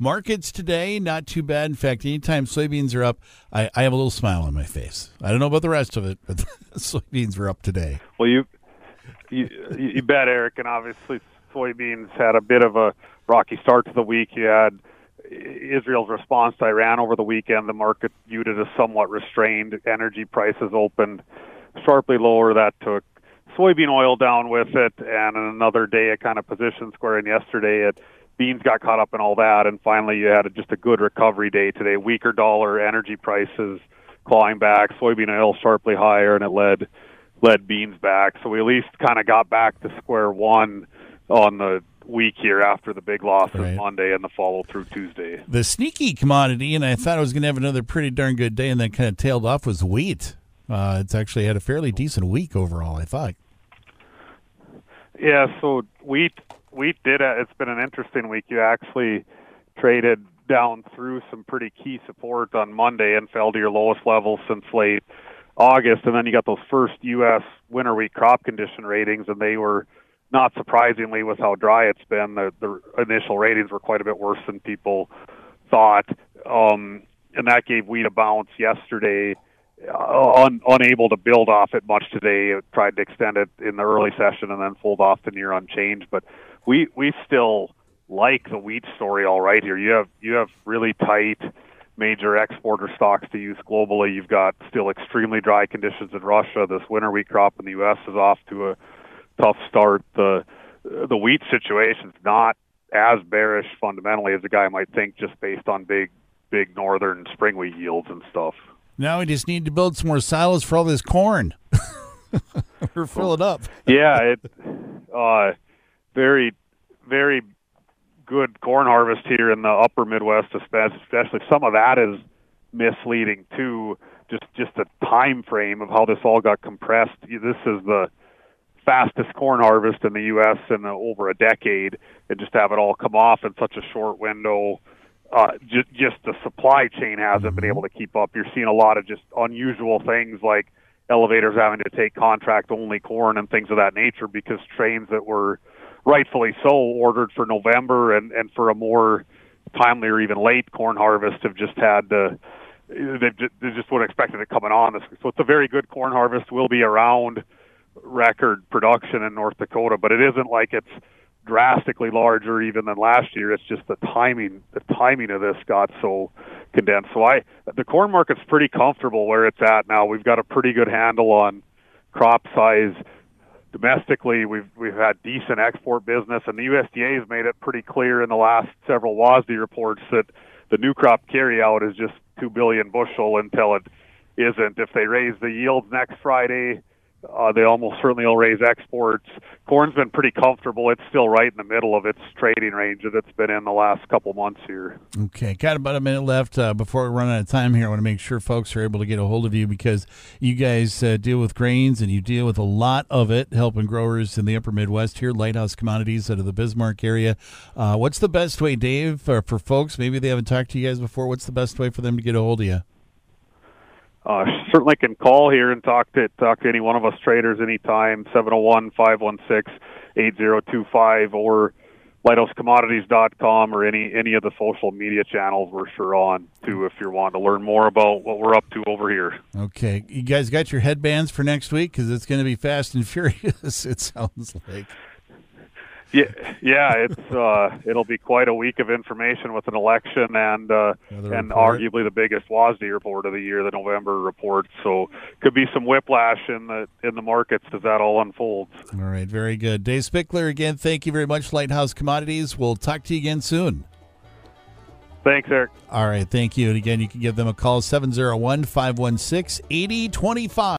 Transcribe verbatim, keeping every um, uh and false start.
markets today, not too bad. In fact, anytime soybeans are up, I, I have a little smile on my face. I don't know about the rest of it, but soybeans were up today. Well, you, you you bet, Eric, and obviously soybeans had a bit of a rocky start to the week. You had Israel's response to Iran over the weekend. The market viewed it as somewhat restrained. Energy prices opened sharply lower. That took soybean oil down with it, and in another day it kind of position square. And yesterday it beans got caught up in all that, and finally you had just a good recovery day today. Weaker dollar, energy prices clawing back, soybean oil sharply higher, and it led led beans back. So we at least kind of got back to square one on the week here after the big losses right. Monday and the follow through Tuesday. The sneaky commodity, and I thought I was going to have another pretty darn good day, and then kind of tailed off, was wheat. Uh, it's actually had a fairly decent week overall, I thought. Yeah, so wheat wheat did. A, it's been an interesting week. You actually traded down through some pretty key support on Monday and fell to your lowest level since late August, and then you got those first U S winter wheat crop condition ratings, and they were, not surprisingly, with how dry it's been, the, the initial ratings were quite a bit worse than people thought, um, and that gave wheat a bounce yesterday. Uh, un, unable to build off it much today. It tried to extend it in the early session and then fold off to near unchanged. But we we still like the wheat story all right here. You have you have really tight major exporter stocks to use globally. You've got still extremely dry conditions in Russia. This winter wheat crop in the U S is off to a tough start. The the wheat situation's not as bearish fundamentally as a guy might think, just based on big big northern spring wheat yields and stuff. Now we just need to build some more silos for all this corn. Or fill it up. Yeah, it uh, very, very good corn harvest here in the upper Midwest, especially. Some of that is misleading too. Just just the time frame of how this all got compressed. This is the fastest corn harvest in the U S in over a decade, and just have it all come off in such a short window. Uh, just, just the supply chain hasn't been able to keep up. You're seeing a lot of just unusual things like elevators having to take contract-only corn and things of that nature, because trains that were rightfully so ordered for November and, and for a more timely or even late corn harvest have just had to, they just, they just would have expected it coming on. So it's a very good corn harvest. Will be around record production in North Dakota, but it isn't like it's drastically larger even than last year. It's just the timing the timing of this got so condensed. So I the corn market's pretty comfortable where it's at now. We've got a pretty good handle on crop size domestically. We've we've had decent export business, and the U S D A has made it pretty clear in the last several W A S D reports that the new crop carryout is just two billion bushel until it isn't. If they raise the yields next Friday, Uh, they almost certainly will raise exports. Corn's been pretty comfortable. It's still right in the middle of its trading range that it's been in the last couple months here. Okay, got about a minute left uh, before we run out of time here. I want to make sure folks are able to get a hold of you, because you guys uh, deal with grains and you deal with a lot of it, helping growers in the upper Midwest here, Lighthouse Commodities out of the Bismarck area. Uh, what's the best way, Dave, uh, for folks, maybe they haven't talked to you guys before, what's the best way for them to get a hold of you? Uh, certainly can call here and talk to talk to any one of us traders anytime, seven oh one, five one six, eight oh two five, or lighthouse commodities dot com, or any, any of the social media channels we're sure on, too, if you're wanting to learn more about what we're up to over here. Okay. You guys got your headbands for next week? Because it's going to be fast and furious, it sounds like. Yeah, yeah, it's uh, it'll be quite a week of information with an election and uh, and arguably the biggest W A S D report of the year, the November report. So could be some whiplash in the in the markets as that all unfolds. All right, very good. Dave Spickler, again, thank you very much, Lighthouse Commodities. We'll talk to you again soon. Thanks, Eric. All right, thank you. And again, you can give them a call, seven oh one, five one six, eight oh two five.